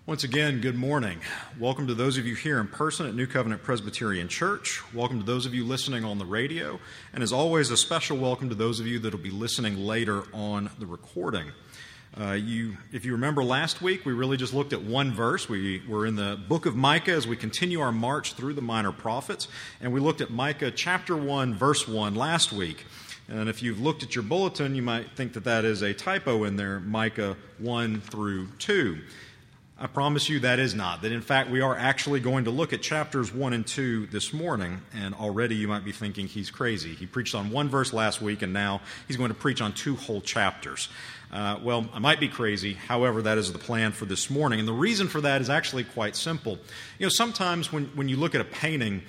Once again, good morning. Welcome to those of you here in person at New Covenant Presbyterian Church. Welcome to those of you listening on the radio. And as always, a special welcome to those of you that will be listening later on the recording. If you remember last week, we really just looked at one verse. We were in the book of Micah as we continue our march through the minor prophets. And we looked at Micah chapter 1, verse 1 last week. And if you've looked at your bulletin, you might think that that is a typo in there, Micah 1 through 2. I promise you that is not. That in fact we are actually going to look at chapters 1 and 2 this morning, and already you might be thinking he's crazy. He preached on one verse last week, and now he's going to preach on 2 whole chapters. Well, I might be crazy. However, that is the plan for this morning. And the reason for that is actually quite simple. You know, sometimes when you look at a painting,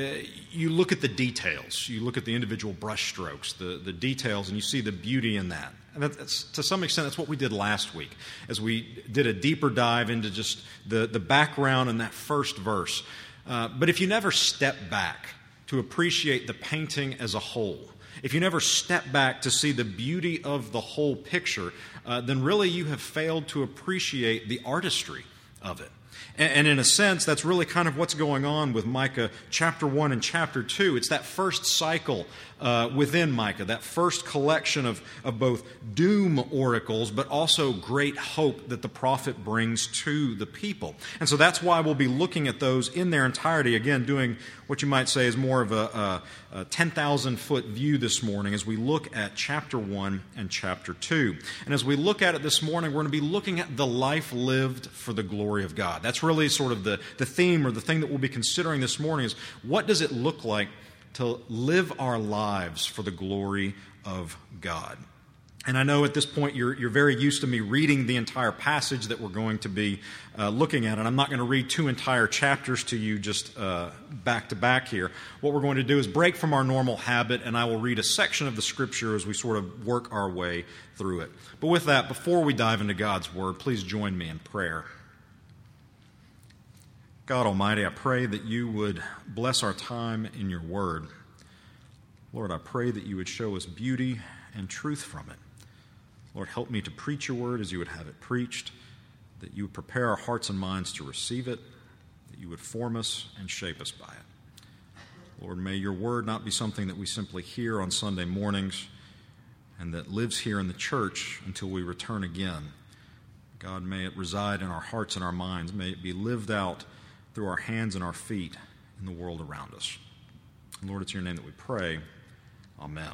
you look at the details. You look at the individual brush strokes, the details, and you see the beauty in that. And that's, to some extent, that's what we did last week, as we did a deeper dive into just the background in that first verse. But if you never step back to appreciate the painting as a whole, if you never step back to see the beauty of the whole picture, then really you have failed to appreciate the artistry of it. And in a sense, that's really kind of what's going on with Micah chapter 1 and chapter 2. It's that first cycle within Micah, that first collection of both doom oracles, but also great hope that the prophet brings to the people. And so that's why we'll be looking at those in their entirety, again, doing what you might say is more of a 10,000-foot view this morning as we look at chapter 1 and chapter 2. And as we look at it this morning, we're going to be looking at the life lived for the glory of God. That's really sort of the theme, or the thing that we'll be considering this morning, is what does it look like to live our lives for the glory of God? And I know at this point you're very used to me reading the entire passage that we're going to be looking at, and I'm not going to read 2 entire chapters to you just back to back here. What we're going to do is break from our normal habit, and I will read a section of the Scripture as we sort of work our way through it. But with that, before we dive into God's Word, please join me in prayer. God Almighty, I pray that you would bless our time in your Word. Lord, I pray that you would show us beauty and truth from it. Lord, help me to preach your word as you would have it preached, that you would prepare our hearts and minds to receive it, that you would form us and shape us by it. Lord, may your word not be something that we simply hear on Sunday mornings and that lives here in the church until we return again. God, may it reside in our hearts and our minds. May it be lived out through our hands and our feet in the world around us. And Lord, it's in your name that we pray. Amen.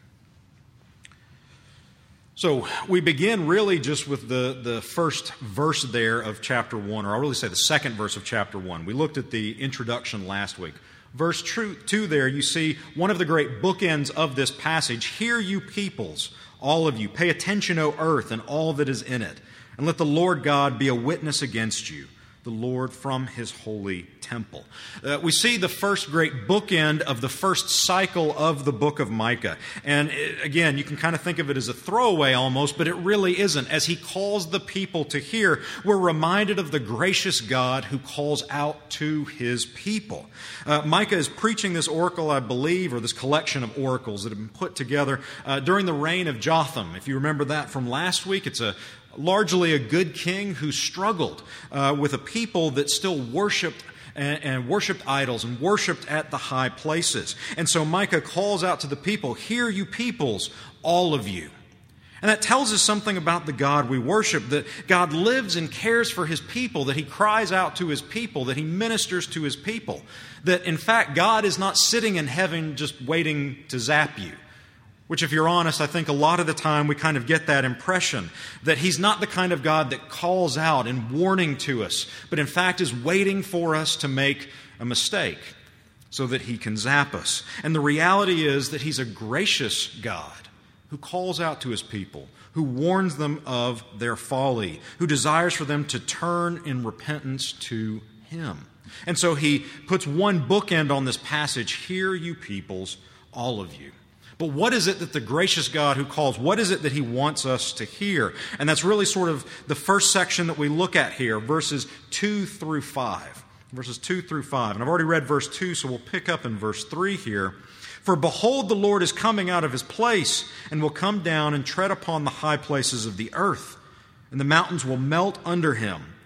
So we begin really just with the first verse there of chapter 1, or I'll really say the second verse of chapter 1. We looked at the introduction last week. Verse 2 there, you see one of the great bookends of this passage. Hear you peoples, all of you, pay attention, O earth, and all that is in it, and let the Lord God be a witness against you, the Lord from his holy temple. We see the first great bookend of the first cycle of the book of Micah. And again, you can kind of think of it as a throwaway almost, but it really isn't. As he calls the people to hear, we're reminded of the gracious God who calls out to his people. Micah is preaching this oracle, I believe, or this collection of oracles that have been put together during the reign of Jotham. If you remember that from last week, it's largely a good king who struggled with a people that still worshipped and worshipped idols and worshipped at the high places. And so Micah calls out to the people, hear you peoples, all of you. And that tells us something about the God we worship, that God lives and cares for his people, that he cries out to his people, that he ministers to his people, that in fact God is not sitting in heaven just waiting to zap you. Which, if you're honest, I think a lot of the time we kind of get that impression that he's not the kind of God that calls out in warning to us, but in fact is waiting for us to make a mistake so that he can zap us. And the reality is that he's a gracious God who calls out to his people, who warns them of their folly, who desires for them to turn in repentance to him. And so he puts one bookend on this passage, hear you peoples, all of you. But what is it that the gracious God who calls, what is it that he wants us to hear? And that's really sort of the first section that we look at here, verses 2 through 5. Verses 2 through 5. And I've already read verse 2, so we'll pick up in verse 3 here. For behold, the Lord is coming out of his place, and will come down and tread upon the high places of the earth, and the mountains will melt under him,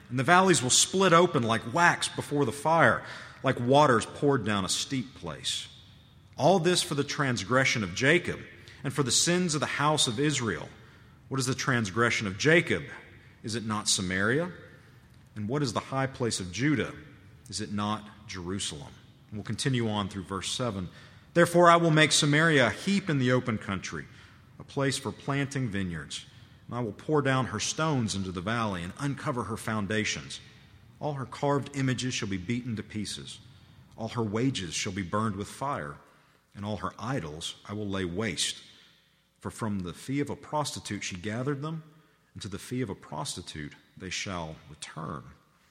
and the valleys will split open like wax before the fire, like waters poured down a steep place. All this for the transgression of Jacob, and for the sins of the house of Israel. What is the transgression of Jacob? Is it not Samaria? And what is the high place of Judah? Is it not Jerusalem? And we'll continue on through verse 7. Therefore I will make Samaria a heap in the open country, a place for planting vineyards. And I will pour down her stones into the valley and uncover her foundations. All her carved images shall be beaten to pieces. All her wages shall be burned with fire, and all her idols I will lay waste. For from the fee of a prostitute she gathered them, and to the fee of a prostitute they shall return.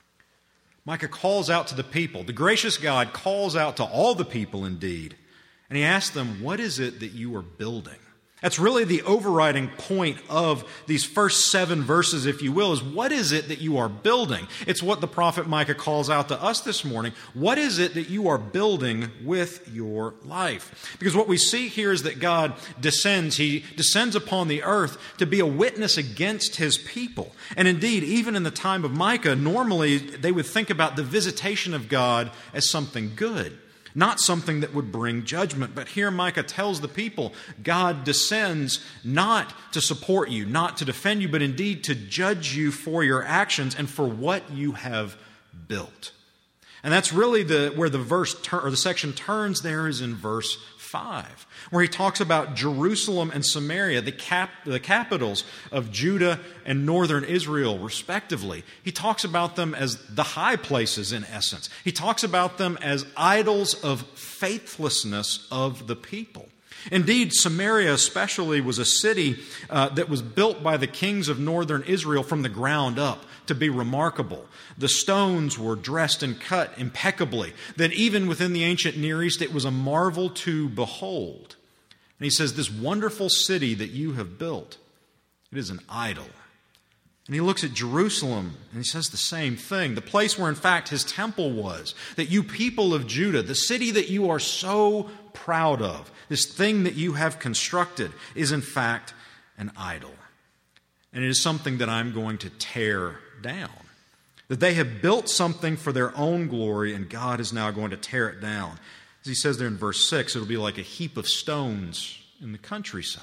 Micah calls out to the people. The gracious God calls out to all the people indeed, and he asks them, what is it that you are building? That's really the overriding point of these first 7 verses, if you will, is what is it that you are building? It's what the prophet Micah calls out to us this morning. What is it that you are building with your life? Because what we see here is that God descends. He descends upon the earth to be a witness against his people. And indeed, even in the time of Micah, normally they would think about the visitation of God as something good, not something that would bring judgment. But here Micah tells the people, God descends not to support you, not to defend you, but indeed to judge you for your actions and for what you have built. And that's really where the section turns there is in verse 5, where he talks about Jerusalem and Samaria, the capitals of Judah and northern Israel, respectively. He talks about them as the high places, in essence. He talks about them as idols of faithlessness of the people. Indeed, Samaria especially was a city that was built by the kings of northern Israel from the ground up to be remarkable. The stones were dressed and cut impeccably, that even within the ancient Near East it was a marvel to behold. And he says, this wonderful city that you have built, it is an idol. And he looks at Jerusalem and he says the same thing. The place where in fact his temple was, that you people of Judah, the city that you are so proud of, this thing that you have constructed is in fact an idol. And it is something that I'm going to tear down. That they have built something for their own glory and God is now going to tear it down. As he says there in verse 6, it'll be like a heap of stones in the countryside.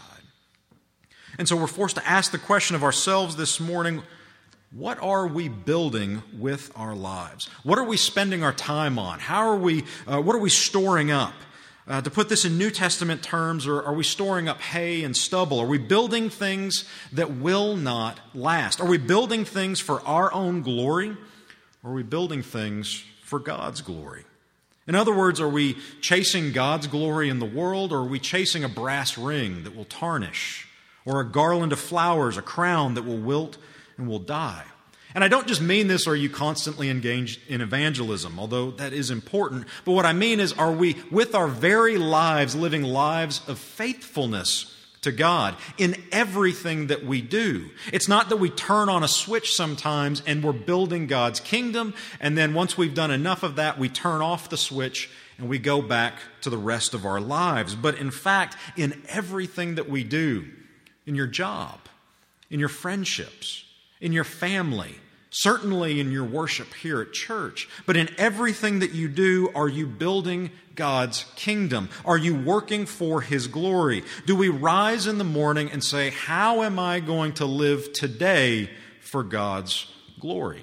And so we're forced to ask the question of ourselves this morning, what are we building with our lives? What are we spending our time on? What are we storing up? To put this in New Testament terms, or are we storing up hay and stubble? Are we building things that will not last? Are we building things for our own glory? Or are we building things for God's glory? In other words, are we chasing God's glory in the world, or are we chasing a brass ring that will tarnish? Or a garland of flowers, a crown that will wilt and will die? And I don't just mean this, are you constantly engaged in evangelism, although that is important. But what I mean is, are we, with our very lives, living lives of faithfulness to God in everything that we do? It's not that we turn on a switch sometimes and we're building God's kingdom, and then once we've done enough of that, we turn off the switch and we go back to the rest of our lives. But in fact, in everything that we do, in your job, in your friendships, in your family, certainly in your worship here at church, but in everything that you do, are you building God's kingdom? Are you working for His glory? Do we rise in the morning and say, how am I going to live today for God's glory?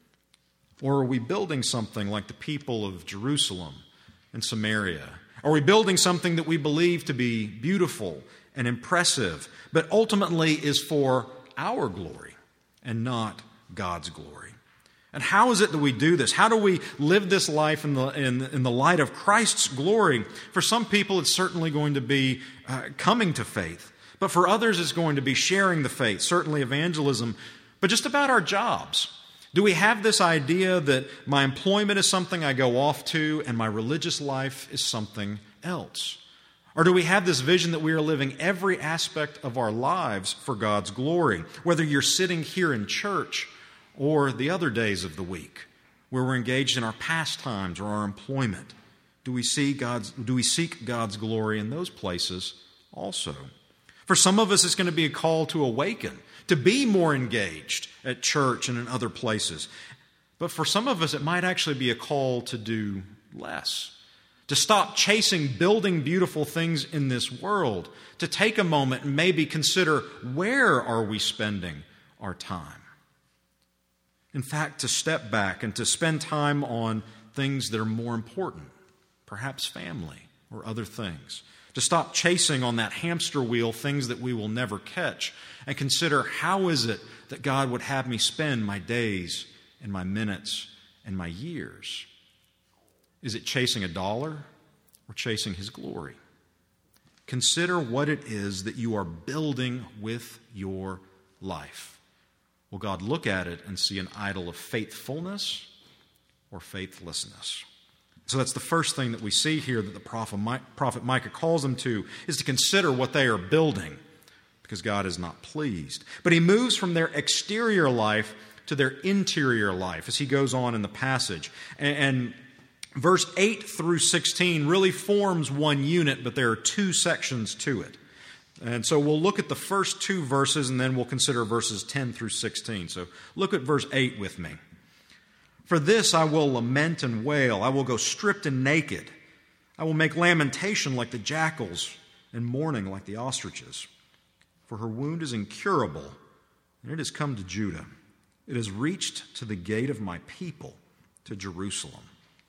Or are we building something like the people of Jerusalem and Samaria? Are we building something that we believe to be beautiful and impressive, but ultimately is for our glory and not God's glory? And how is it that we do this? How do we live this life in the light of Christ's glory? For some people, it's certainly going to be coming to faith. But for others, it's going to be sharing the faith, certainly evangelism. But just about our jobs. Do we have this idea that my employment is something I go off to and my religious life is something else? Or do we have this vision that we are living every aspect of our lives for God's glory? Whether you're sitting here in church or the other days of the week, where we're engaged in our pastimes or our employment, do we seek God's glory in those places also? For some of us, it's going to be a call to awaken, to be more engaged at church and in other places. But for some of us, it might actually be a call to do less, to stop chasing building beautiful things in this world, to take a moment and maybe consider, where are we spending our time? In fact, to step back and to spend time on things that are more important, perhaps family or other things. To stop chasing on that hamster wheel things that we will never catch and consider, how is it that God would have me spend my days and my minutes and my years? Is it chasing a dollar or chasing His glory? Consider what it is that you are building with your life. Will God look at it and see an idol of faithfulness or faithlessness? So that's the first thing that we see here that the prophet Micah calls them to, is to consider what they are building, because God is not pleased. But he moves from their exterior life to their interior life as he goes on in the passage. And verse 8 through 16 really forms one unit, but there are two sections to it. And so we'll look at the first two verses, and then we'll consider verses 10 through 16. So look at verse 8 with me. For this I will lament and wail. I will go stripped and naked. I will make lamentation like the jackals and mourning like the ostriches. For her wound is incurable, and it has come to Judah. It has reached to the gate of my people, to Jerusalem.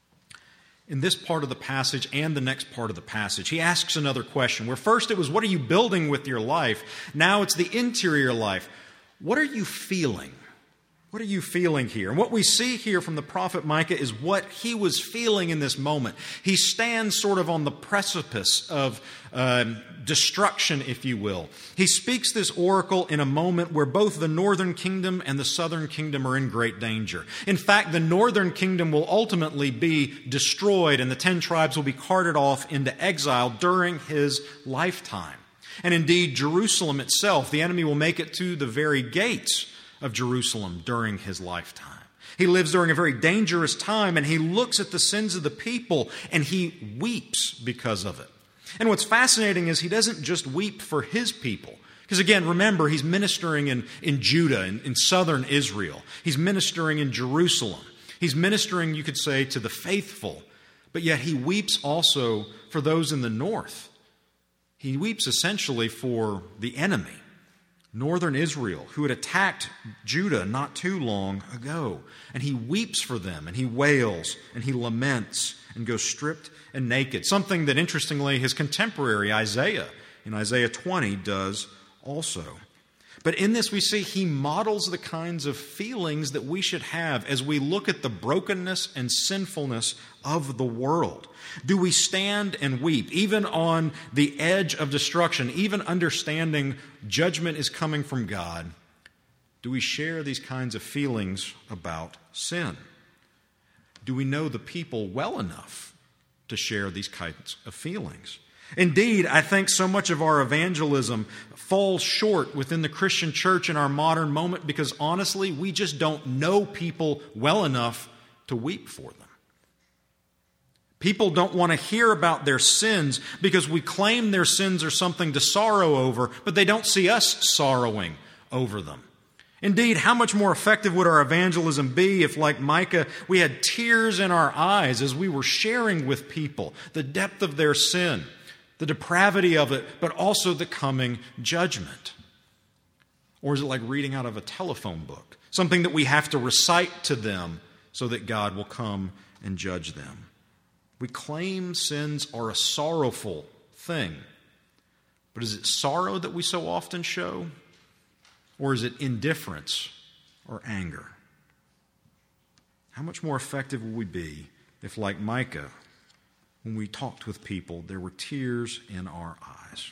In this part of the passage and the next part of the passage, he asks another question. Where first it was, what are you building with your life? Now it's the interior life. What are you feeling? What are you feeling here? And what we see here from the prophet Micah is what he was feeling in this moment. He stands sort of on the precipice of destruction, if you will. He speaks this oracle in a moment where both the northern kingdom and the southern kingdom are in great danger. In fact, the northern kingdom will ultimately be destroyed, and the 10 tribes will be carted off into exile during his lifetime. And indeed, Jerusalem itself, the enemy will make it to the very gates of Jerusalem during his lifetime. He lives during a very dangerous time, and he looks at the sins of the people and he weeps because of it. And what's fascinating is he doesn't just weep for his people. Because again, remember, he's ministering in Judah, in southern Israel. He's ministering in Jerusalem. He's ministering, you could say, to the faithful. But yet he weeps also for those in the north. He weeps essentially for the enemy, northern Israel, who had attacked Judah not too long ago. And he weeps for them, and he wails, and he laments, and goes stripped and naked. Something that, interestingly, his contemporary Isaiah, in Isaiah 20, does also. But in this we see he models the kinds of feelings that we should have as we look at the brokenness and sinfulness of the world. Do we stand and weep, even on the edge of destruction, even understanding judgment is coming from God? Do we share these kinds of feelings about sin? Do we know the people well enough to share these kinds of feelings? Indeed, I think so much of our evangelism falls short within the Christian church in our modern moment because honestly, we just don't know people well enough to weep for them. People don't want to hear about their sins because we claim their sins are something to sorrow over, but they don't see us sorrowing over them. Indeed, how much more effective would our evangelism be if, like Micah, we had tears in our eyes as we were sharing with people the depth of their sin, the depravity of it, but also the coming judgment? Or is it like reading out of a telephone book, something that we have to recite to them so that God will come and judge them? We claim sins are a sorrowful thing, but is it sorrow that we so often show? Or is it indifference or anger? How much more effective will we be if, like Micah, when we talked with people, there were tears in our eyes?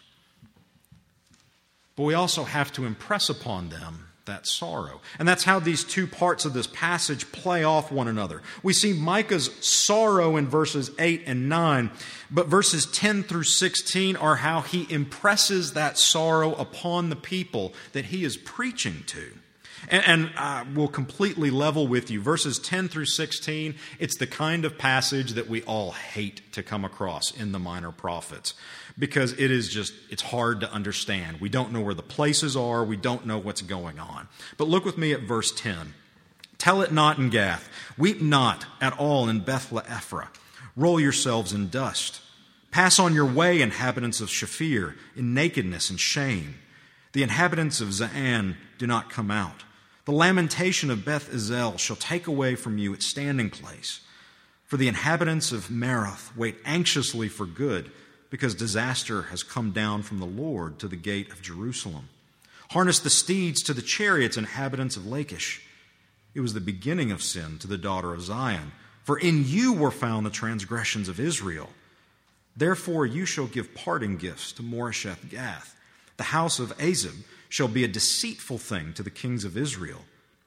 But we also have to impress upon them that sorrow. And that's how these two parts of this passage play off one another. We see Micah's sorrow in verses 8 and 9, but verses 10 through 16 are how he impresses that sorrow upon the people that he is preaching to. And we'll completely level with you. Verses 10 through 16, it's the kind of passage that we all hate to come across in the Minor Prophets because it's hard to understand. We don't know where the places are. We don't know what's going on. But look with me at verse 10. Tell it not in Gath. Weep not at all in Beth-le-Ephra. Roll yourselves in dust. Pass on your way, inhabitants of Shaphir, in nakedness and shame. The inhabitants of Zaan do not come out. The lamentation of Beth-ezel shall take away from you its standing place. For the inhabitants of Marath wait anxiously for good, because disaster has come down from the Lord to the gate of Jerusalem. Harness the steeds to the chariots, inhabitants of Lachish. It was the beginning of sin to the daughter of Zion, for in you were found the transgressions of Israel. Therefore you shall give parting gifts to Moresheth Gath. The house of Azib shall be a deceitful thing to the kings of Israel.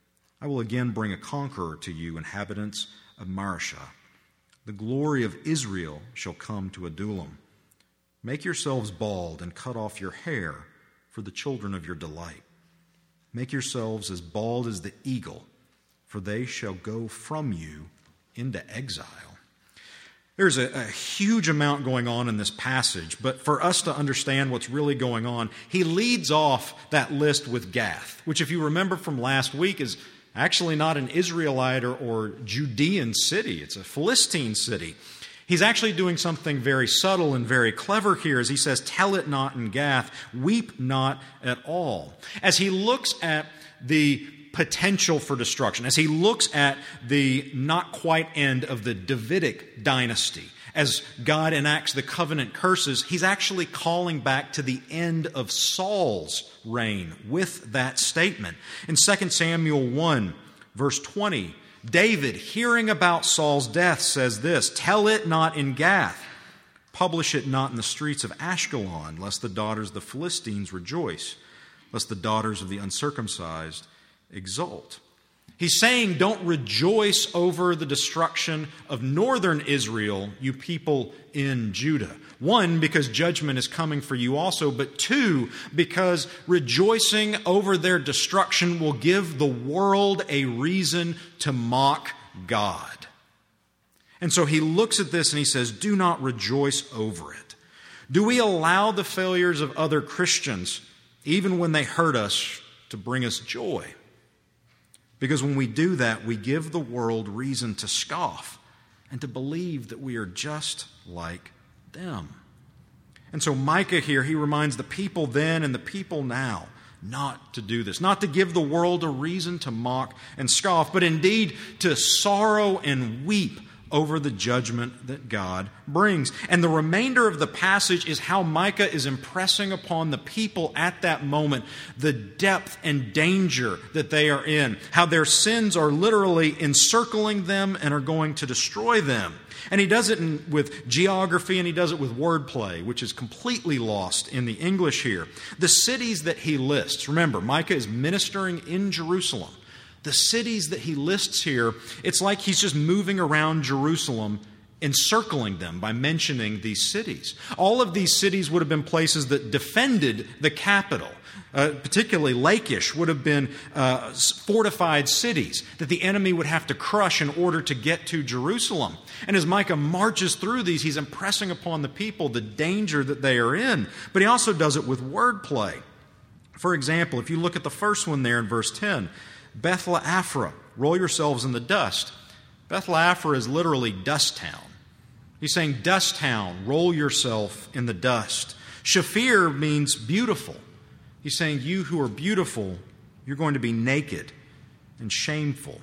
I will again bring a conqueror to you, inhabitants of Mareshah. The glory of Israel shall come to Adullam. Make yourselves bald and cut off your hair for the children of your delight. Make yourselves as bald as the eagle, for they shall go from you into exile. There's a huge amount going on in this passage, but for us to understand what's really going on, he leads off that list with Gath, which, if you remember from last week, is actually not an Israelite or Judean city. It's a Philistine city. He's actually doing something very subtle and very clever here as he says, tell it not in Gath, weep not at all. As he looks at the potential for destruction, as he looks at the not quite end of the Davidic dynasty, as God enacts the covenant curses, he's actually calling back to the end of Saul's reign with that statement. In 2 Samuel 1, verse 20, David, hearing about Saul's death, says this, tell it not in Gath, publish it not in the streets of Ashkelon, lest the daughters of the Philistines rejoice, lest the daughters of the uncircumcised exult. He's saying, don't rejoice over the destruction of northern Israel, you people in Judah. One, because judgment is coming for you also, but two, because rejoicing over their destruction will give the world a reason to mock God. And so he looks at this and he says, do not rejoice over it. Do we allow the failures of other Christians, even when they hurt us, to bring us joy? Because when we do that, we give the world reason to scoff and to believe that we are just like them. And so Micah here, he reminds the people then and the people now not to do this, not to give the world a reason to mock and scoff, but indeed to sorrow and weep over the judgment that God brings. And the remainder of the passage is how Micah is impressing upon the people at that moment the depth and danger that they are in, how their sins are literally encircling them and are going to destroy them. And he does it with geography and he does it with wordplay, which is completely lost in the English here. The cities that he lists, remember, Micah is ministering in Jerusalem. The cities that he lists here, it's like he's just moving around Jerusalem, encircling them by mentioning these cities. All of these cities would have been places that defended the capital. Particularly Lachish would have been fortified cities that the enemy would have to crush in order to get to Jerusalem. And as Micah marches through these, he's impressing upon the people the danger that they are in. But he also does it with wordplay. For example, if you look at the first one there in verse 10, Beth-le-Ephra, roll yourselves in the dust. Beth-le-Ephra is literally dust town. He's saying, dust town, roll yourself in the dust. Shaphir means beautiful. He's saying, you who are beautiful, you're going to be naked and shameful.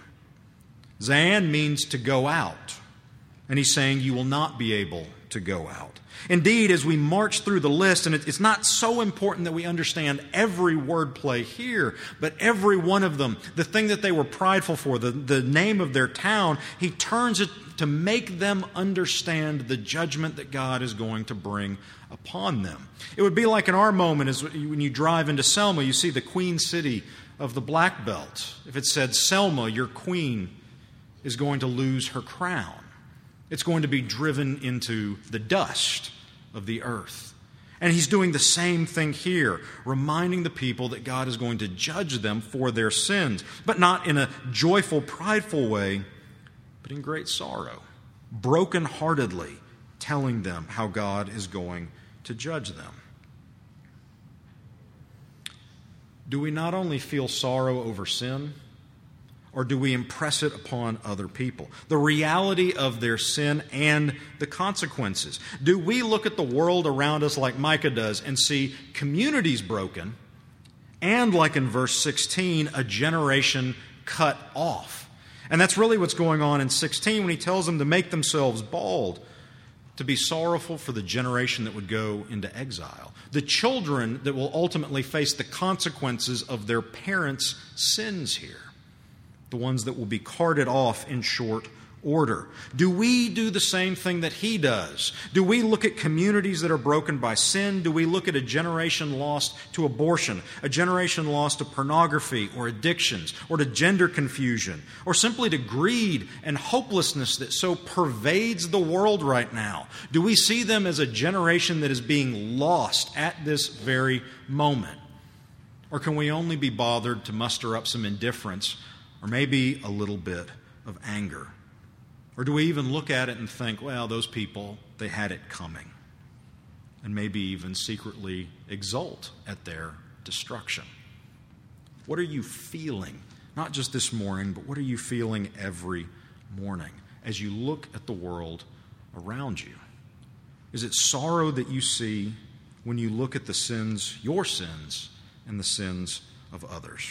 Zaan means to go out. And he's saying, you will not be able to go out. Indeed, as we march through the list, and it's not so important that we understand every wordplay here, but every one of them, the thing that they were prideful for, the name of their town, he turns it to make them understand the judgment that God is going to bring upon them. It would be like in our moment is when you drive into Selma, you see the Queen City of the Black Belt. If it said, Selma, your queen is going to lose her crown. It's going to be driven into the dust of the earth. And he's doing the same thing here, reminding the people that God is going to judge them for their sins, but not in a joyful, prideful way, but in great sorrow, brokenheartedly telling them how God is going to judge them. Do we not only feel sorrow over sin, or do we impress it upon other people? The reality of their sin and the consequences. Do we look at the world around us like Micah does and see communities broken and, like in verse 16, a generation cut off? And that's really what's going on in 16 when he tells them to make themselves bald, to be sorrowful for the generation that would go into exile, the children that will ultimately face the consequences of their parents' sins here, the ones that will be carted off in short order. Do we do the same thing that he does? Do we look at communities that are broken by sin? Do we look at a generation lost to abortion, a generation lost to pornography or addictions, or to gender confusion, or simply to greed and hopelessness that so pervades the world right now? Do we see them as a generation that is being lost at this very moment? Or can we only be bothered to muster up some indifference or maybe a little bit of anger? Or do we even look at it and think, well, those people, they had it coming, and maybe even secretly exult at their destruction? What are you feeling, not just this morning, but what are you feeling every morning as you look at the world around you? Is it sorrow that you see when you look at the sins, your sins, and the sins of others?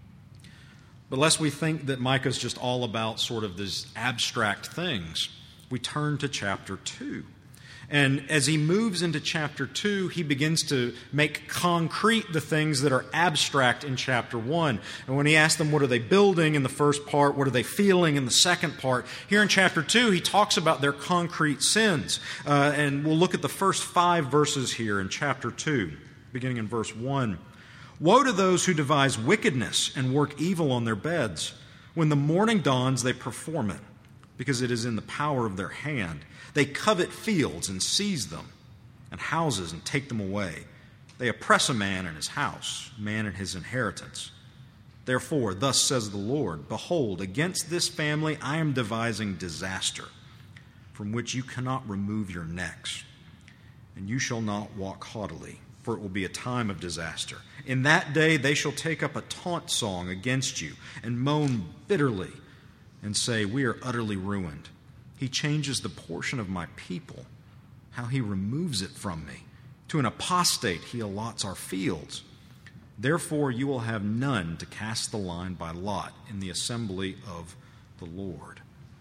But lest we think that Micah's just all about sort of these abstract things, we turn to chapter 2. And as he moves into chapter 2, he begins to make concrete the things that are abstract in chapter 1. And when he asks them what are they building in the first part, what are they feeling in the second part, here in chapter 2 he talks about their concrete sins. And we'll look at the first 5 verses here in chapter 2, beginning in verse 1. Woe to those who devise wickedness and work evil on their beds. When the morning dawns, they perform it, because it is in the power of their hand. They covet fields and seize them, and houses and take them away. They oppress a man in his house, a man in his inheritance. Therefore, thus says the Lord, behold, against this family I am devising disaster, from which you cannot remove your necks, and you shall not walk haughtily, for it will be a time of disaster. In that day they shall take up a taunt song against you and moan bitterly and say, we are utterly ruined. He changes the portion of my people, how he removes it from me. To an apostate he allots our fields. Therefore you will have none to cast the line by lot in the assembly of the Lord.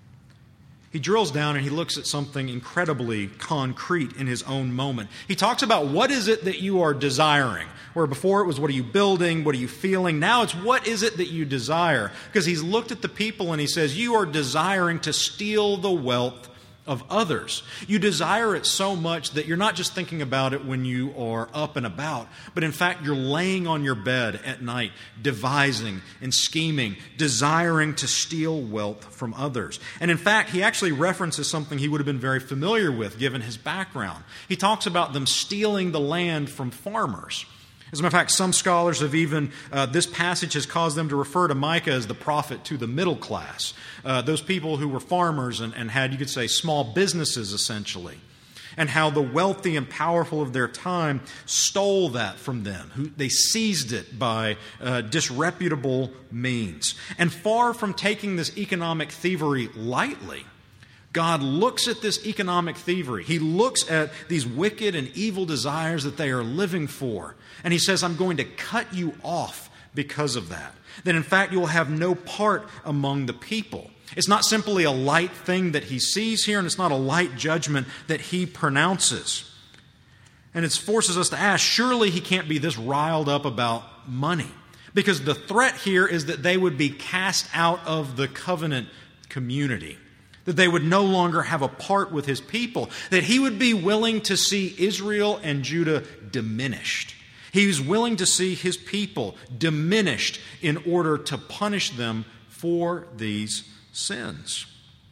He drills down and he looks at something incredibly concrete in his own moment. He talks about what is it that you are desiring, where before it was what are you building, what are you feeling. Now it's what is it that you desire, because he's looked at the people and he says you are desiring to steal the wealth of others. You desire it so much that you're not just thinking about it when you are up and about, but in fact you're laying on your bed at night, devising and scheming, desiring to steal wealth from others. And in fact, he actually references something he would have been very familiar with given his background. He talks about them stealing the land from farmers. As a matter of fact, some scholars have even, this passage has caused them to refer to Micah as the prophet to the middle class. Those people who were farmers and had, you could say, small businesses essentially. And how the wealthy and powerful of their time stole that from them. They seized it by disreputable means. And far from taking this economic thievery lightly, God looks at this economic thievery. He looks at these wicked and evil desires that they are living for. And he says, I'm going to cut you off because of that. That in fact you will have no part among the people. It's not simply a light thing that he sees here, and it's not a light judgment that he pronounces. And it forces us to ask, surely he can't be this riled up about money. Because the threat here is that they would be cast out of the covenant community. That they would no longer have a part with his people. That he would be willing to see Israel and Judah diminished. He was willing to see his people diminished in order to punish them for these sins.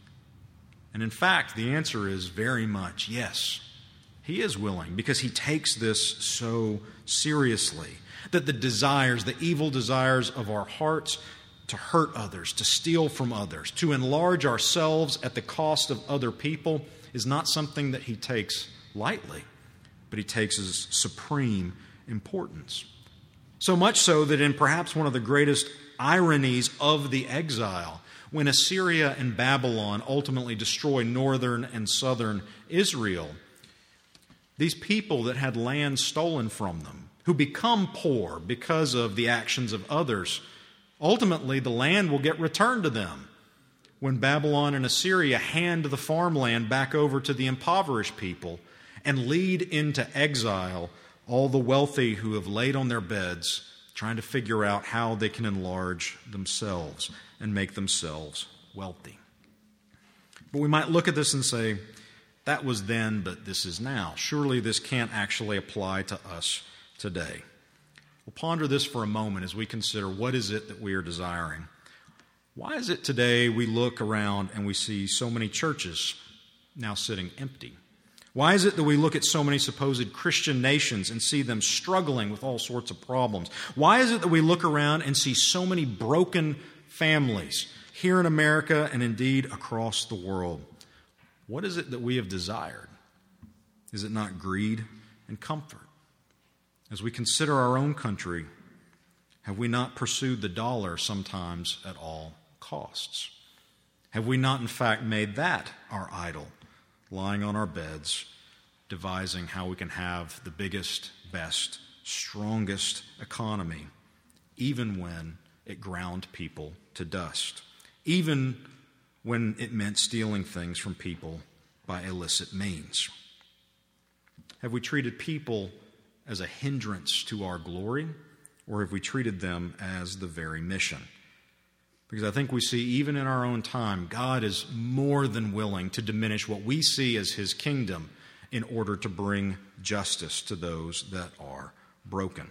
And in fact, the answer is very much yes. He is willing, because he takes this so seriously. That the desires, the evil desires of our hearts to hurt others, to steal from others, to enlarge ourselves at the cost of other people is not something that he takes lightly, but he takes as supreme importance. So much so that in perhaps one of the greatest ironies of the exile. When Assyria and Babylon ultimately destroy northern and southern Israel, these people that had land stolen from them, who become poor because of the actions of others, ultimately the land will get returned to them. When Babylon and Assyria hand the farmland back over to the impoverished people and lead into exile all the wealthy who have laid on their beds trying to figure out how they can enlarge themselves and make themselves wealthy. But we might look at this and say, that was then, but this is now. Surely this can't actually apply to us today. We'll ponder this for a moment as we consider what is it that we are desiring. Why is it today we look around and we see so many churches now sitting empty? Why is it that we look at so many supposed Christian nations and see them struggling with all sorts of problems? Why is it that we look around and see so many broken families here in America and indeed across the world? What is it that we have desired? Is it not greed and comfort? As we consider our own country, have we not pursued the dollar sometimes at all costs? Have we not in fact made that our idol, lying on our beds, devising how we can have the biggest, best, strongest economy, even when it ground people to dust, even when it meant stealing things from people by illicit means? Have we treated people as a hindrance to our glory, or have we treated them as the very mission? Because I think we see even in our own time, God is more than willing to diminish what we see as His kingdom in order to bring justice to those that are broken.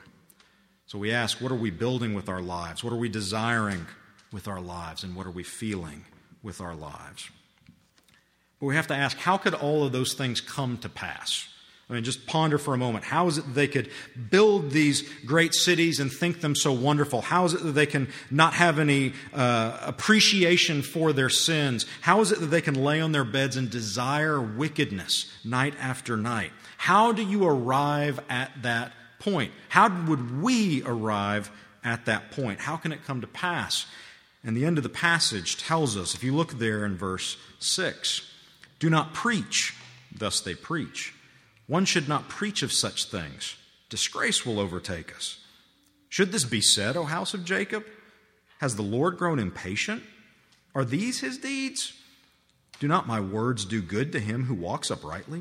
So we ask, what are we building with our lives? What are we desiring with our lives? And what are we feeling with our lives? But we have to ask, how could all of those things come to pass? I mean, just ponder for a moment. How is it that they could build these great cities and think them so wonderful? How is it that they can not have any appreciation for their sins? How is it that they can lay on their beds and desire wickedness night after night? How do you arrive at that point? How would we arrive at that point? How can it come to pass? And the end of the passage tells us, if you look there in verse 6, do not preach, thus they preach. One should not preach of such things. Disgrace will overtake us. Should this be said, O house of Jacob? Has the Lord grown impatient? Are these His deeds? Do not my words do good to him who walks uprightly?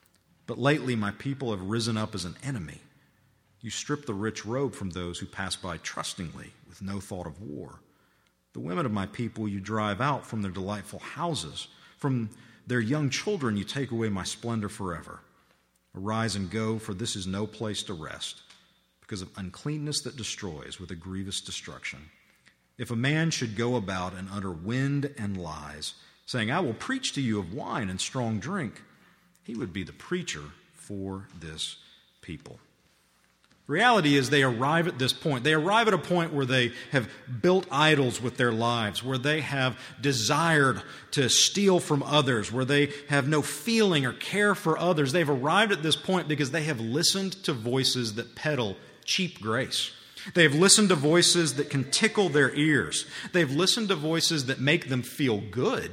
But lately my people have risen up as an enemy. You strip the rich robe from those who pass by trustingly, with no thought of war. The women of my people you drive out from their delightful houses. From their young children you take away my splendor forever. Arise and go, for this is no place to rest, because of uncleanness that destroys with a grievous destruction. If a man should go about and utter wind and lies, saying, I will preach to you of wine and strong drink, he would be the preacher for this people. The reality is they arrive at this point. They arrive at a point where they have built idols with their lives, where they have desired to steal from others, where they have no feeling or care for others. They've arrived at this point because they have listened to voices that peddle cheap grace. They have listened to voices that can tickle their ears. They've listened to voices that make them feel good,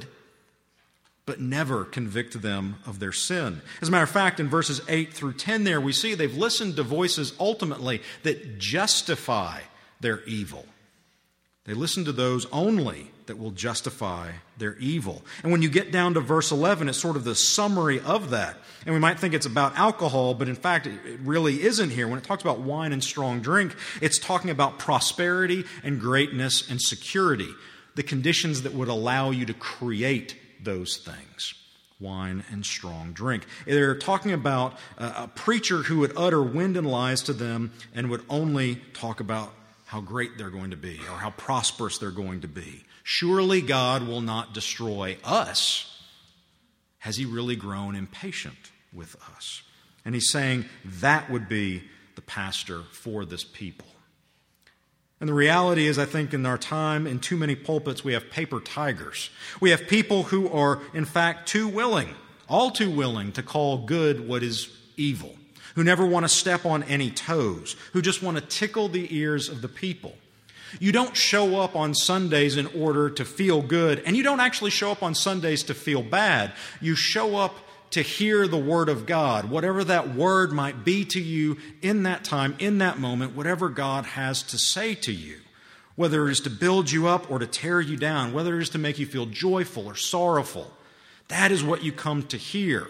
but never convict them of their sin. As a matter of fact, in verses 8 through 10 there, we see they've listened to voices ultimately that justify their evil. They listen to those only that will justify their evil. And when you get down to verse 11, it's sort of the summary of that. And we might think it's about alcohol, but in fact, it really isn't here. When it talks about wine and strong drink, it's talking about prosperity and greatness and security, the conditions that would allow you to create those things, wine and strong drink. They're talking about a preacher who would utter wind and lies to them and would only talk about how great they're going to be or how prosperous they're going to be. Surely God will not destroy us. Has He really grown impatient with us? And He's saying that would be the pastor for this people. And the reality is, I think in our time, in too many pulpits, we have paper tigers. We have people who are, in fact, all too willing to call good what is evil, who never want to step on any toes, who just want to tickle the ears of the people. You don't show up on Sundays in order to feel good, and you don't actually show up on Sundays to feel bad. You show up to hear the Word of God, whatever that Word might be to you in that time, in that moment, whatever God has to say to you. Whether it is to build you up or to tear you down, whether it is to make you feel joyful or sorrowful, that is what you come to hear,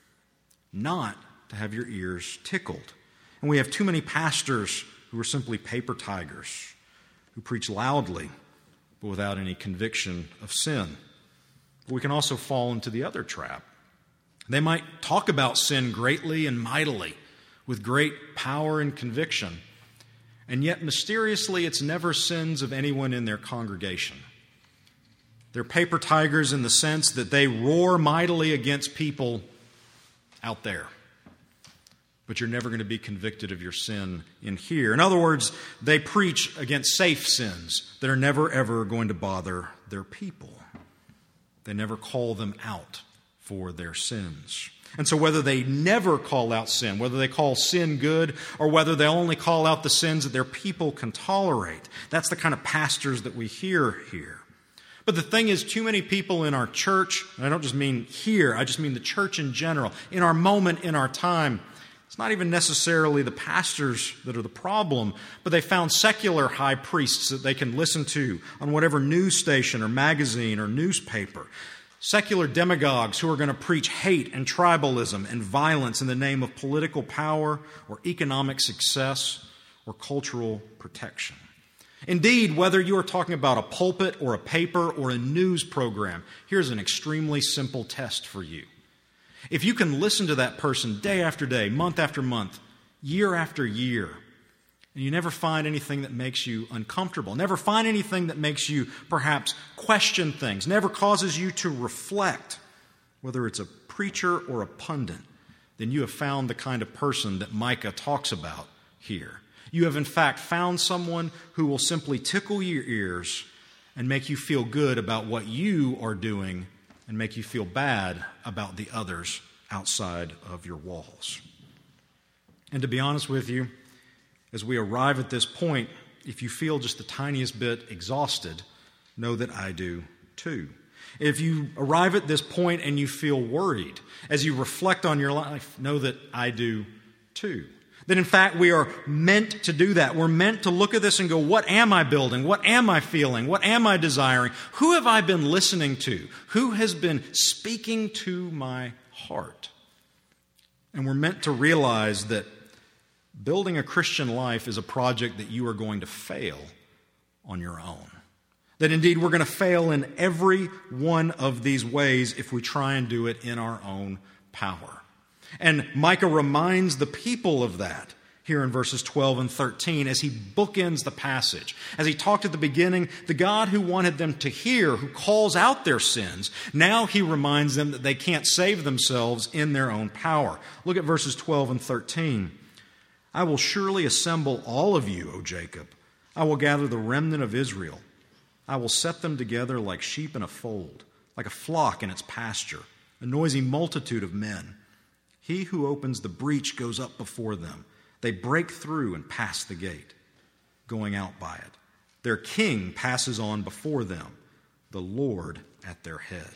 not to have your ears tickled. And we have too many pastors who are simply paper tigers, who preach loudly but without any conviction of sin. But we can also fall into the other trap. They might talk about sin greatly and mightily, with great power and conviction, and yet mysteriously it's never sins of anyone in their congregation. They're paper tigers in the sense that they roar mightily against people out there, but you're never going to be convicted of your sin in here. In other words, they preach against safe sins that are never ever going to bother their people. They never call them out for their sins. And so whether they never call out sin, whether they call sin good, or whether they only call out the sins that their people can tolerate, that's the kind of pastors that we hear here. But the thing is, too many people in our church, and I don't just mean here, I just mean the church in general, in our moment, in our time, it's not even necessarily the pastors that are the problem, but they found secular high priests that they can listen to on whatever news station or magazine or newspaper. Secular demagogues who are going to preach hate and tribalism and violence in the name of political power or economic success or cultural protection. Indeed, whether you are talking about a pulpit or a paper or a news program, here's an extremely simple test for you. If you can listen to that person day after day, month after month, year after year, and you never find anything that makes you uncomfortable, never find anything that makes you perhaps question things, never causes you to reflect, whether it's a preacher or a pundit, then you have found the kind of person that Micah talks about here. You have in fact found someone who will simply tickle your ears and make you feel good about what you are doing and make you feel bad about the others outside of your walls. And to be honest with you, as we arrive at this point, if you feel just the tiniest bit exhausted, know that I do too. If you arrive at this point and you feel worried, as you reflect on your life, know that I do too. That in fact we are meant to do that. We're meant to look at this and go, what am I building? What am I feeling? What am I desiring? Who have I been listening to? Who has been speaking to my heart? And we're meant to realize that building a Christian life is a project that you are going to fail on your own. That indeed we're going to fail in every one of these ways if we try and do it in our own power. And Micah reminds the people of that here in verses 12 and 13 as he bookends the passage. As he talked at the beginning, the God who wanted them to hear, who calls out their sins, now he reminds them that they can't save themselves in their own power. Look at verses 12 and 13. I will surely assemble all of you, O Jacob. I will gather the remnant of Israel. I will set them together like sheep in a fold, like a flock in its pasture, a noisy multitude of men. He who opens the breach goes up before them. They break through and pass the gate, going out by it. Their king passes on before them, the Lord at their head.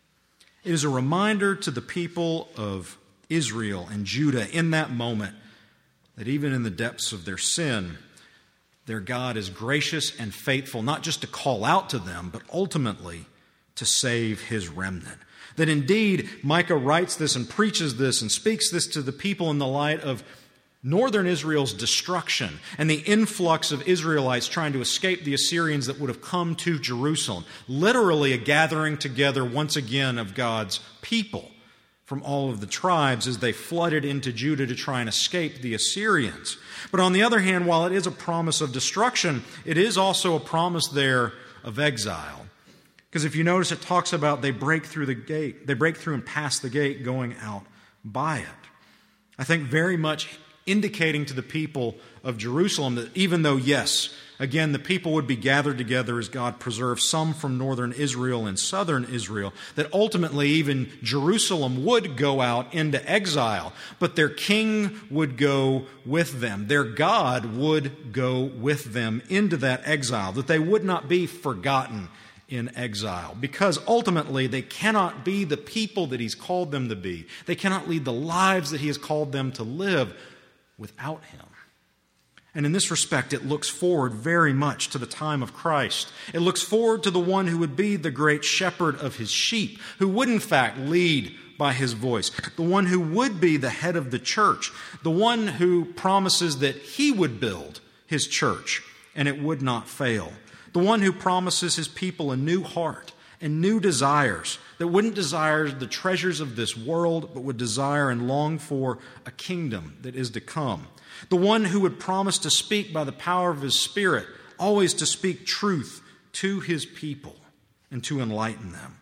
It is a reminder to the people of Israel and Judah in that moment that even in the depths of their sin, their God is gracious and faithful, not just to call out to them, but ultimately to save his remnant. That indeed, Micah writes this and preaches this and speaks this to the people in the light of northern Israel's destruction and the influx of Israelites trying to escape the Assyrians that would have come to Jerusalem. Literally a gathering together once again of God's people from all of the tribes as they flooded into Judah to try and escape the Assyrians. But on the other hand, while it is a promise of destruction, it is also a promise there of exile. Because if you notice, it talks about they break through the gate, they break through and pass the gate going out by it. I think very much indicating to the people of Jerusalem that even though, yes, again, the people would be gathered together as God preserved some from northern Israel and southern Israel, that ultimately even Jerusalem would go out into exile, but their king would go with them. Their God would go with them into that exile, that they would not be forgotten in exile, because ultimately they cannot be the people that He's called them to be. They cannot lead the lives that He has called them to live without Him. And in this respect, it looks forward very much to the time of Christ. It looks forward to the one who would be the great shepherd of His sheep, who would in fact lead by His voice, the one who would be the head of the church, the one who promises that He would build His church and it would not fail, the one who promises His people a new heart and new desires, that wouldn't desire the treasures of this world, but would desire and long for a kingdom that is to come. The one who would promise to speak by the power of His Spirit, always to speak truth to His people and to enlighten them.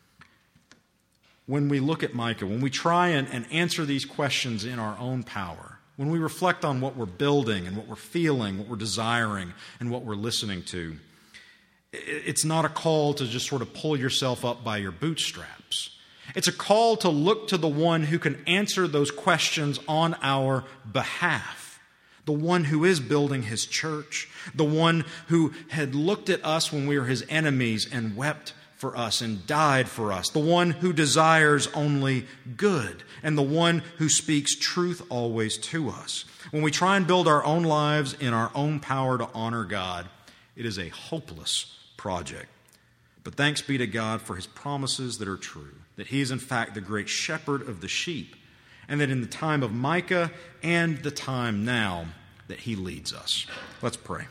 When we look at Micah, when we try and answer these questions in our own power, when we reflect on what we're building and what we're feeling, what we're desiring, and what we're listening to, it's not a call to just sort of pull yourself up by your bootstraps. It's a call to look to the one who can answer those questions on our behalf, the one who is building His church, the one who had looked at us when we were His enemies and wept for us and died for us, the one who desires only good, and the one who speaks truth always to us. When we try and build our own lives in our own power to honor God, it is a hopeless project. But thanks be to God for His promises that are true, that He is in fact the great shepherd of the sheep, and that in the time of Micah and the time now that He leads us. Let's pray.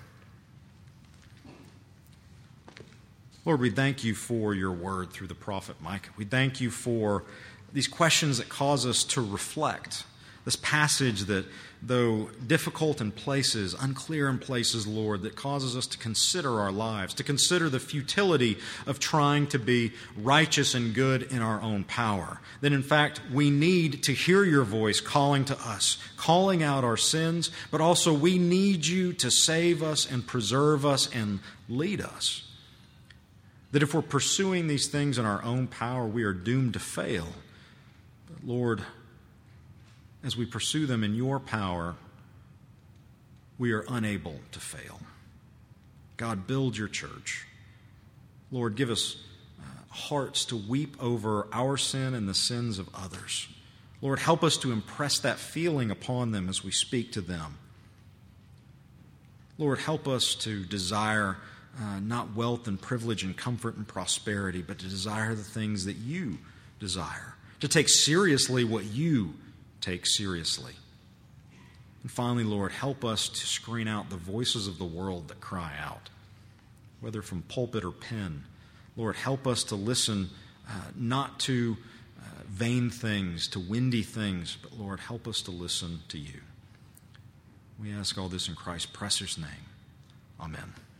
Lord, we thank You for Your word through the prophet Micah. We thank You for these questions that cause us to reflect. This passage that, though difficult in places, unclear in places, Lord, that causes us to consider our lives, to consider the futility of trying to be righteous and good in our own power. That in fact, we need to hear Your voice calling to us, calling out our sins, but also we need You to save us and preserve us and lead us. That if we're pursuing these things in our own power, we are doomed to fail. But Lord, as we pursue them in Your power, we are unable to fail. God, build Your church. Lord, give us hearts to weep over our sin and the sins of others. Lord, help us to impress that feeling upon them as we speak to them. Lord, help us to desire not wealth and privilege and comfort and prosperity, but to desire the things that You desire, to take seriously what You take seriously. And finally, Lord, help us to screen out the voices of the world that cry out, whether from pulpit or pen. Lord, help us to listen not to vain things, to windy things, but Lord, help us to listen to You. We ask all this in Christ's precious name. Amen.